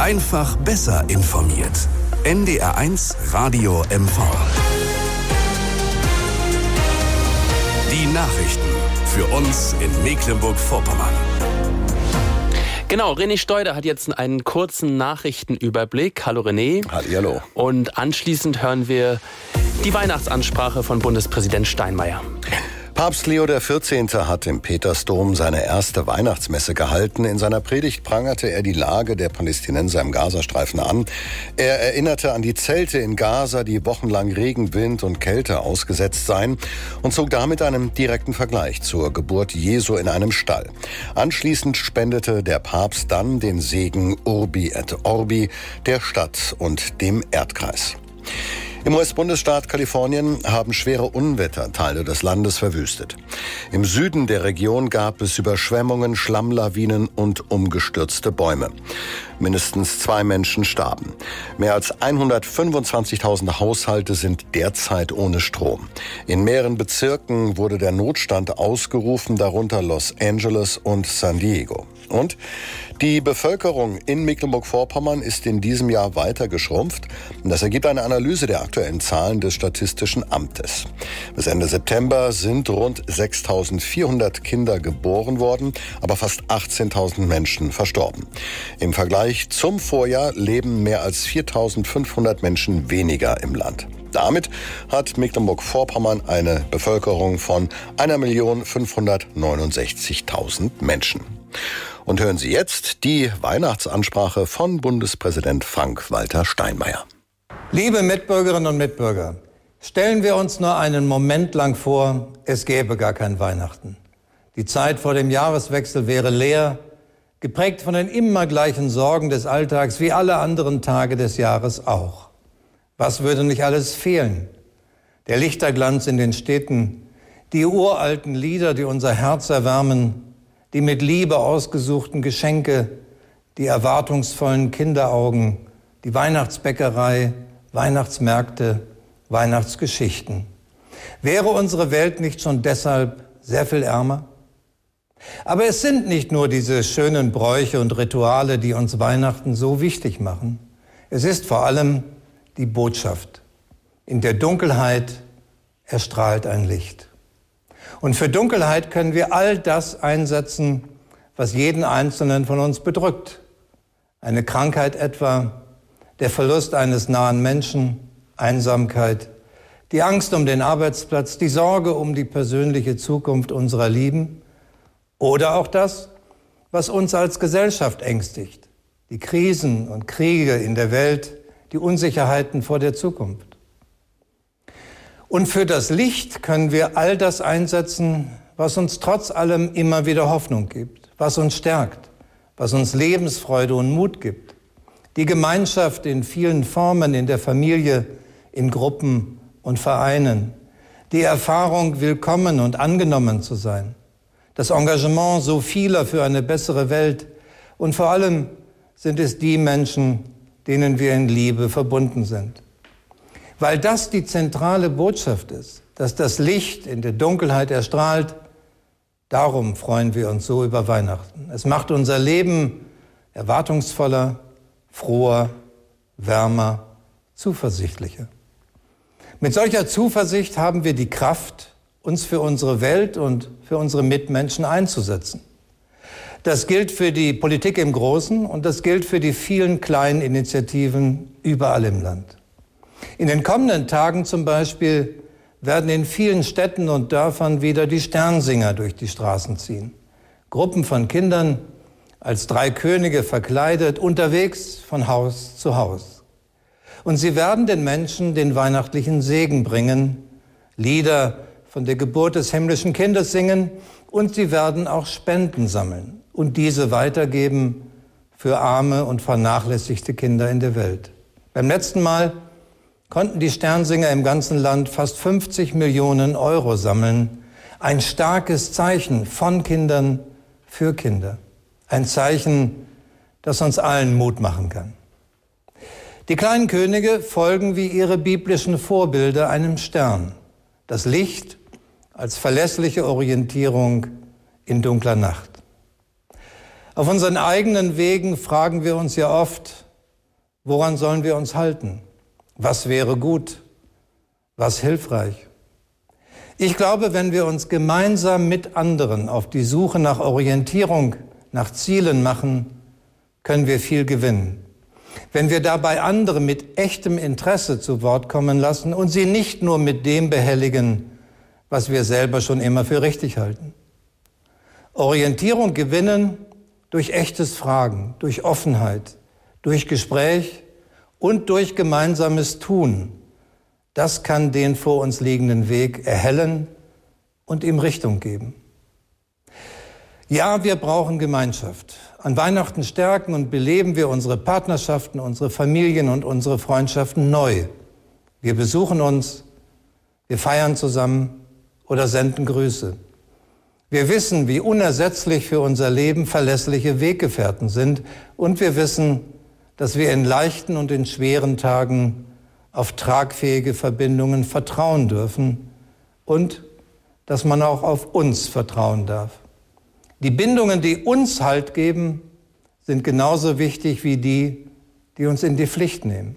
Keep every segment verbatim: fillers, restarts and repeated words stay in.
Einfach besser informiert. N D R eins Radio M V. Die Nachrichten für uns in Mecklenburg-Vorpommern. Genau, René Steuder hat jetzt einen kurzen Nachrichtenüberblick. Hallo René. Hallihallo. Und anschließend hören wir die Weihnachtsansprache von Bundespräsident Steinmeier. Papst Leo der vierzehnte hat im Petersdom seine erste Weihnachtsmesse gehalten. In seiner Predigt prangerte er die Lage der Palästinenser im Gazastreifen an. Er erinnerte an die Zelte in Gaza, die wochenlang Regen, Wind und Kälte ausgesetzt seien, und zog damit einen direkten Vergleich zur Geburt Jesu in einem Stall. Anschließend spendete der Papst dann den Segen Urbi et Orbi der Stadt und dem Erdkreis. Im U S-Bundesstaat Kalifornien haben schwere Unwetter Teile des Landes verwüstet. Im Süden der Region gab es Überschwemmungen, Schlammlawinen und umgestürzte Bäume. Mindestens zwei Menschen starben. Mehr als hundertfünfundzwanzigtausend Haushalte sind derzeit ohne Strom. In mehreren Bezirken wurde der Notstand ausgerufen, darunter Los Angeles und San Diego. Und die Bevölkerung in Mecklenburg-Vorpommern ist in diesem Jahr weiter geschrumpft. Das ergibt eine Analyse der aktuellen Zahlen des Statistischen Amtes. Bis Ende September sind rund sechstausendvierhundert Kinder geboren worden, aber fast achtzehntausend Menschen verstorben. Im Vergleich zum Vorjahr leben mehr als viertausendfünfhundert Menschen weniger im Land. Damit hat Mecklenburg-Vorpommern eine Bevölkerung von eine Million fünfhundertneunundsechzigtausend Menschen. Und hören Sie jetzt die Weihnachtsansprache von Bundespräsident Frank-Walter Steinmeier. Liebe Mitbürgerinnen und Mitbürger, stellen wir uns nur einen Moment lang vor, es gäbe gar kein Weihnachten. Die Zeit vor dem Jahreswechsel wäre leer, geprägt von den immer gleichen Sorgen des Alltags, wie alle anderen Tage des Jahres auch. Was würde nicht alles fehlen? Der Lichterglanz in den Städten, die uralten Lieder, die unser Herz erwärmen, die mit Liebe ausgesuchten Geschenke, die erwartungsvollen Kinderaugen, die Weihnachtsbäckerei, Weihnachtsmärkte, Weihnachtsgeschichten. Wäre unsere Welt nicht schon deshalb sehr viel ärmer? Aber es sind nicht nur diese schönen Bräuche und Rituale, die uns Weihnachten so wichtig machen. Es ist vor allem die Botschaft. In der Dunkelheit erstrahlt ein Licht. Und für Dunkelheit können wir all das einsetzen, was jeden Einzelnen von uns bedrückt. Eine Krankheit etwa, der Verlust eines nahen Menschen, Einsamkeit, die Angst um den Arbeitsplatz, die Sorge um die persönliche Zukunft unserer Lieben oder auch das, was uns als Gesellschaft ängstigt, die Krisen und Kriege in der Welt, die Unsicherheiten vor der Zukunft. Und für das Licht können wir all das einsetzen, was uns trotz allem immer wieder Hoffnung gibt, was uns stärkt, was uns Lebensfreude und Mut gibt. Die Gemeinschaft in vielen Formen, in der Familie, in Gruppen und Vereinen. Die Erfahrung, willkommen und angenommen zu sein. Das Engagement so vieler für eine bessere Welt. Und vor allem sind es die Menschen, denen wir in Liebe verbunden sind. Weil das die zentrale Botschaft ist, dass das Licht in der Dunkelheit erstrahlt, darum freuen wir uns so über Weihnachten. Es macht unser Leben erwartungsvoller, froher, wärmer, zuversichtlicher. Mit solcher Zuversicht haben wir die Kraft, uns für unsere Welt und für unsere Mitmenschen einzusetzen. Das gilt für die Politik im Großen und das gilt für die vielen kleinen Initiativen überall im Land. In den kommenden Tagen zum Beispiel werden in vielen Städten und Dörfern wieder die Sternsinger durch die Straßen ziehen. Gruppen von Kindern als drei Könige verkleidet, unterwegs von Haus zu Haus. Und sie werden den Menschen den weihnachtlichen Segen bringen, Lieder von der Geburt des himmlischen Kindes singen und sie werden auch Spenden sammeln und diese weitergeben für arme und vernachlässigte Kinder in der Welt. Beim letzten Mal konnten die Sternsinger im ganzen Land fast fünfzig Millionen Euro sammeln. Ein starkes Zeichen von Kindern für Kinder. Ein Zeichen, das uns allen Mut machen kann. Die kleinen Könige folgen wie ihre biblischen Vorbilder einem Stern. Das Licht als verlässliche Orientierung in dunkler Nacht. Auf unseren eigenen Wegen fragen wir uns ja oft, Woran sollen wir uns halten? Was wäre gut? Was hilfreich? Ich glaube, wenn wir uns gemeinsam mit anderen auf die Suche nach Orientierung, nach Zielen machen, können wir viel gewinnen. Wenn wir dabei andere mit echtem Interesse zu Wort kommen lassen und sie nicht nur mit dem behelligen, was wir selber schon immer für richtig halten. Orientierung gewinnen durch echtes Fragen, durch Offenheit, durch Gespräch und durch gemeinsames Tun. Das kann den vor uns liegenden Weg erhellen und ihm Richtung geben. Ja, wir brauchen Gemeinschaft. An Weihnachten stärken und beleben wir unsere Partnerschaften, unsere Familien und unsere Freundschaften neu. Wir besuchen uns, wir feiern zusammen oder senden Grüße. Wir wissen, wie unersetzlich für unser Leben verlässliche Weggefährten sind, und wir wissen, dass wir in leichten und in schweren Tagen auf tragfähige Verbindungen vertrauen dürfen und dass man auch auf uns vertrauen darf. Die Bindungen, die uns Halt geben, sind genauso wichtig wie die, die uns in die Pflicht nehmen.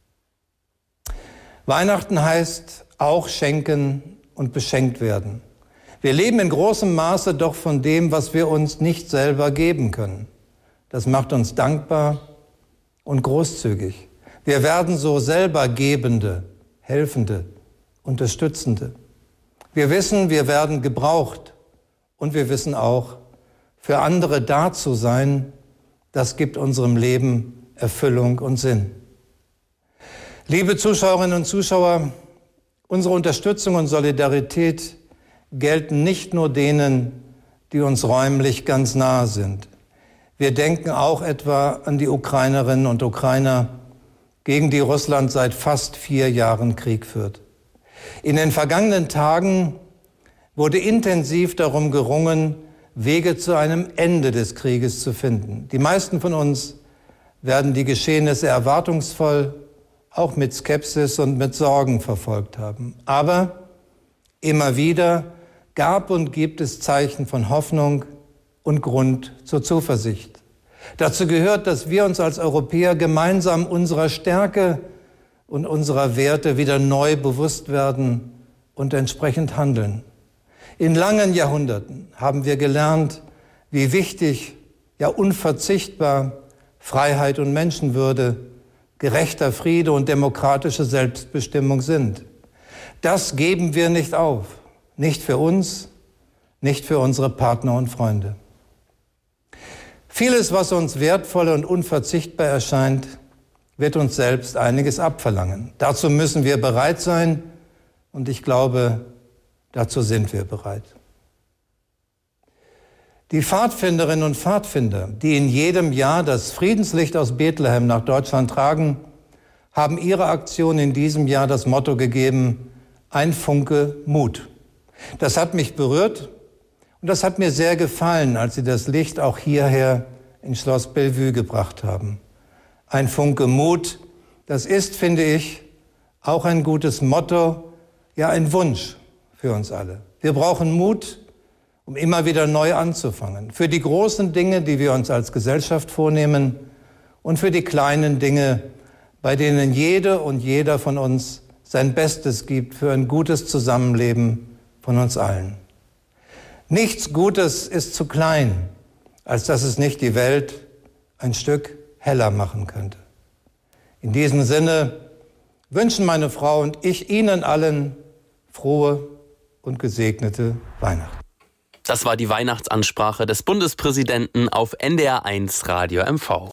Weihnachten heißt auch schenken und beschenkt werden. Wir leben in großem Maße doch von dem, was wir uns nicht selber geben können. Das macht uns dankbar und großzügig. Wir werden so selber Gebende, Helfende, Unterstützende. Wir wissen, wir werden gebraucht, und wir wissen auch, für andere da zu sein, das gibt unserem Leben Erfüllung und Sinn. Liebe Zuschauerinnen und Zuschauer, unsere Unterstützung und Solidarität gelten nicht nur denen, die uns räumlich ganz nahe sind. Wir denken auch etwa an die Ukrainerinnen und Ukrainer, gegen die Russland seit fast vier Jahren Krieg führt. In den vergangenen Tagen wurde intensiv darum gerungen, Wege zu einem Ende des Krieges zu finden. Die meisten von uns werden die Geschehnisse erwartungsvoll, auch mit Skepsis und mit Sorgen verfolgt haben. Aber immer wieder gab und gibt es Zeichen von Hoffnung und Grund zur Zuversicht. Dazu gehört, dass wir uns als Europäer gemeinsam unserer Stärke und unserer Werte wieder neu bewusst werden und entsprechend handeln. In langen Jahrhunderten haben wir gelernt, wie wichtig, ja unverzichtbar Freiheit und Menschenwürde, gerechter Friede und demokratische Selbstbestimmung sind. Das geben wir nicht auf, nicht für uns, nicht für unsere Partner und Freunde. Vieles, was uns wertvoll und unverzichtbar erscheint, wird uns selbst einiges abverlangen. Dazu müssen wir bereit sein, und ich glaube, dazu sind wir bereit. Die Pfadfinderinnen und Pfadfinder, die in jedem Jahr das Friedenslicht aus Bethlehem nach Deutschland tragen, haben ihrer Aktion in diesem Jahr das Motto gegeben: ein Funke Mut. Das hat mich berührt und das hat mir sehr gefallen, als sie das Licht auch hierher in Schloss Bellevue gebracht haben. Ein Funke Mut, das ist, finde ich, auch ein gutes Motto, ja ein Wunsch für uns alle. Wir brauchen Mut, um immer wieder neu anzufangen. Für die großen Dinge, die wir uns als Gesellschaft vornehmen, und für die kleinen Dinge, bei denen jede und jeder von uns sein Bestes gibt für ein gutes Zusammenleben von uns allen. Nichts Gutes ist zu klein, als dass es nicht die Welt ein Stück heller machen könnte. In diesem Sinne wünschen meine Frau und ich Ihnen allen frohe und gesegnete Weihnachten. Das war die Weihnachtsansprache des Bundespräsidenten auf N D R eins Radio M V.